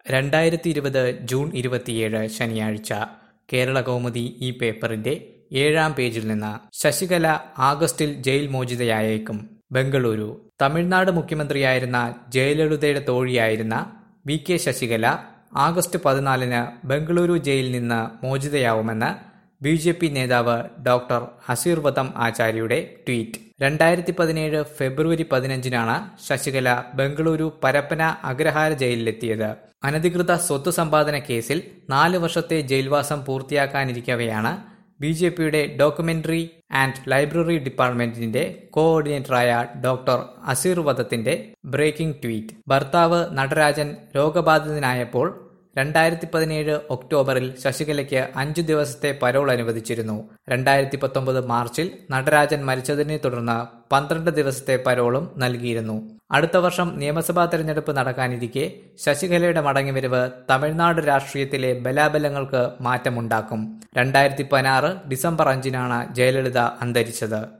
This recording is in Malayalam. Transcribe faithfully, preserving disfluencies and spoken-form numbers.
രണ്ടായിരത്തി ഇരുപത് ജൂൺ ഇരുപത്തിയേഴ് ശനിയാഴ്ച കേരളകൗമുദി ഈ പേപ്പറിന്റെ ഏഴാം പേജിൽ നിന്ന് ശശികല ആഗസ്റ്റിൽ ജയിൽ മോചിതയായേക്കും. ബംഗളൂരു. തമിഴ്നാട് മുഖ്യമന്ത്രിയായിരുന്ന ജയലളിതയുടെ തോഴിയായിരുന്ന വി കെ ശശികല ആഗസ്റ്റ് പതിനാലിന് ബംഗളൂരു ജയിലിൽ നിന്ന് മോചിതയാവുമെന്ന് ബി ജെ പി നേതാവ് ഡോക്ടർ അസീർവദം ആചാര്യയുടെ ട്വീറ്റ്. രണ്ടായിരത്തി പതിനേഴ് ഫെബ്രുവരി പതിനഞ്ചിനാണ് ശശികല ബംഗളൂരു പരപ്പന അഗ്രഹാര ജയിലിലെത്തിയത്. അനധികൃത സ്വത്ത് സമ്പാദന കേസിൽ നാല് വർഷത്തെ ജയിൽവാസം പൂർത്തിയാക്കാനിരിക്കവെയാണ് ബി ജെ പിയുടെ ഡോക്യുമെന്ററി ആൻഡ് ലൈബ്രറി ഡിപ്പാർട്ട്മെന്റിന്റെ കോഓർഡിനേറ്ററായ ഡോക്ടർ അസീർവദത്തിന്റെ ബ്രേക്കിംഗ് ട്വീറ്റ്. ഭർത്താവ് നടരാജൻ രോഗബാധിതനായപ്പോൾ രണ്ടായിരത്തി പതിനേഴ് ഒക്ടോബറിൽ ശശികലയ്ക്ക് അഞ്ചു ദിവസത്തെ പരോൾ അനുവദിച്ചിരുന്നു. രണ്ടായിരത്തി പത്തൊമ്പത് മാർച്ചിൽ നടരാജൻ മരിച്ചതിനെ തുടർന്ന് പന്ത്രണ്ട് ദിവസത്തെ പരോളും നൽകിയിരുന്നു. അടുത്ത വർഷം നിയമസഭാ തെരഞ്ഞെടുപ്പ് നടക്കാനിരിക്കെ ശശികലയുടെ മടങ്ങിവരവ് തമിഴ്നാട് രാഷ്ട്രീയത്തിലെ ബലാബലങ്ങൾക്ക് മാറ്റമുണ്ടാക്കും. രണ്ടായിരത്തി പതിനാറ് ഡിസംബർ അഞ്ചിനാണ് ജയലളിത അന്തരിച്ചത്.